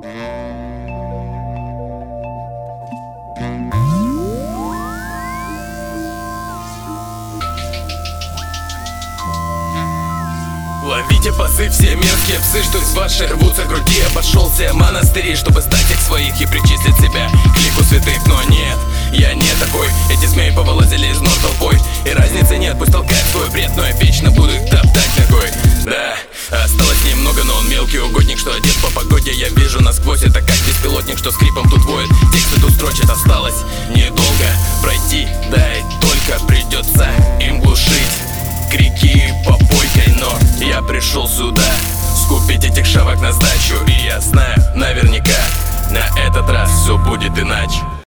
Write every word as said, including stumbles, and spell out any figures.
Ловите пасы, все мерзкие псы, что из вашей рвутся груди. Обошел все монастыри, чтобы стать их своих и причислить себя к лику святых. Но нет, я не такой. Эти змеи повылазили из нор толпой, и разницы нет, пусть толкает свой бред. Но я